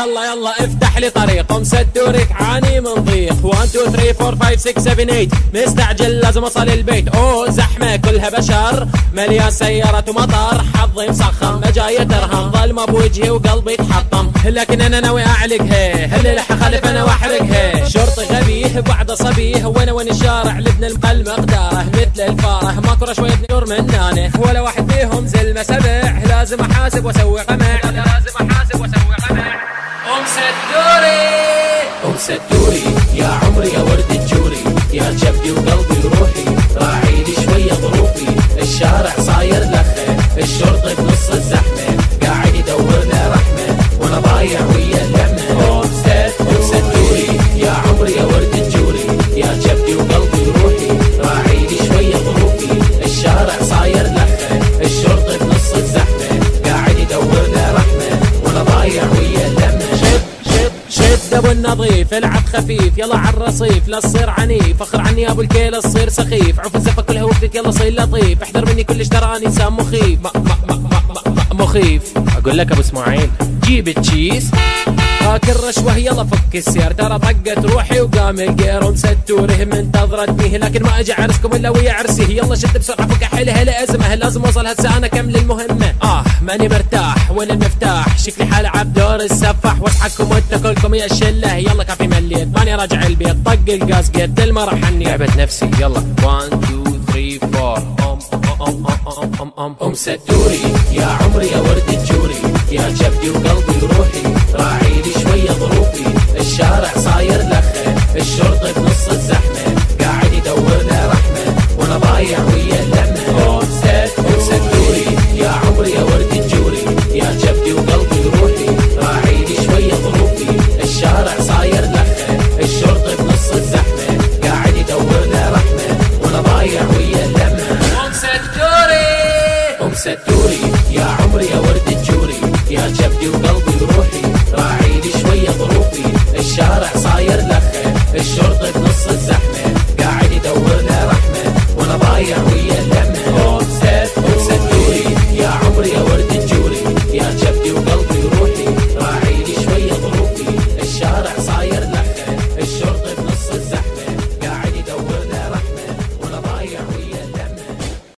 يلا يلا افتح لي طريق مسدورك عاني من ضيق 1 2 3 4 5 6 7 8 مستعجل لازم اوصل البيت. اوه زحمة كلها بشر مليان سيارات ومطر حظي مسخم جاي ترهم ظلمة بوجهي وقلبي يتحطم لكن انا ناوي اعلقها هالليلة حخالف انا واحرقها. شرطي غبيه بعد صبيه وين الشارع لبنى المقداره مثل الفاره ماكو شوية نور منانه ولا واحد فيهم زلمة سبع لازم احاسب واسوي قمع أم سدوري يا عمري يا ورد الجوري يا جبدي وقلبي وروحي راعي لي شوية ظروفي. الشارع صاير لخه الشرطي بنص الزحمة قاعد يدور له رحمة وانا ضايع ويا اللمة. أم سدوري يا عمري يا ورد الجوري يا جبدي وقلبي وروحي راعي لي شوية ظروفي. الشارع صاير لخه الشرطي بنص الزحمة قاعد يدور له رحمة وانا ضايع ويا اللمة. شد ابو النظيف العب خفيف يلا عالرصيف لا تصير عنيف اخر عني ابو الكيل تصير سخيف عوف الزفه كلها وقتك يلا صير لطيف احذر مني كلش تراني انسان مخيف مخيف. اقول لك ابو اسماعيل جيب التشيس هاك الرشوه يلا فك السير ترى طقت روحي وقام القير ومستوره منتظرتني لكن ما اجي عرسكم الا ويا عرسي. يلا شد بسرعه فك حيلها لازمه لازم اوصل هسه انا كمل المهمه. ماني مرتاح وين المفتاح شكلي حال عب دور السفاح واضحكم وانت كلكم يا الشله يلا كافي مليت ماني راجع البيت طق القاز قد المرة حني لعبت نفسي يلا 1 2 3 4 أم سدوري يا عمري يا ورد الجوري يا جبدي وقلبي وروحي راعي لي شوية ظروفي. الشارع صاير لخه الشرطي بنص الزحمة قاعد يدور له رحمة وانا ضايع ويا اللمة. أم سدوري يا عمري يا ورد الجوري يا جبدي وقلبي وروحي راعي لي شوية ظروفي. الشارع صاير لخه الشرطي بنص الزحمة قاعد يدور له رحمة وانا ضايع ويا اللمة. أم سدوري